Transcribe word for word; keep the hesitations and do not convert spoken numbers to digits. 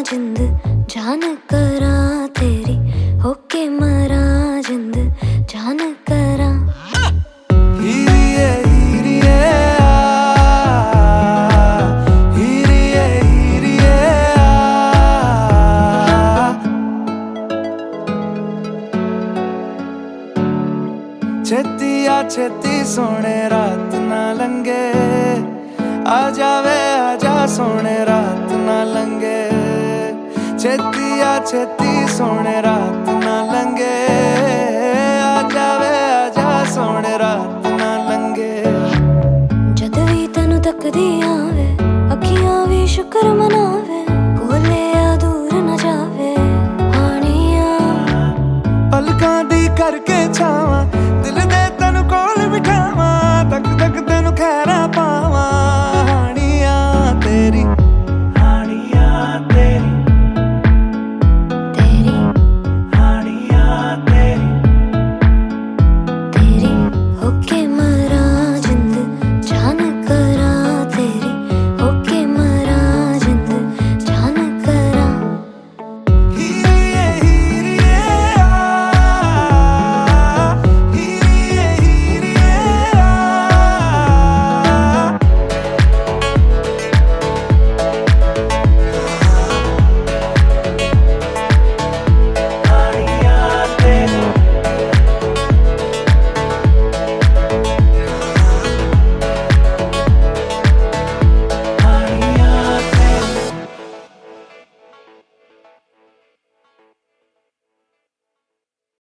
जिंद जान करा तेरी होके मरा जिंद जान करा हीरिए हीरिए हीरिए हीरिए छेती आ छेती सोने रात ना लंगे आ जावे आजा सोने रात ना लंगे छेती आ छेती सोने रात ना लंगे।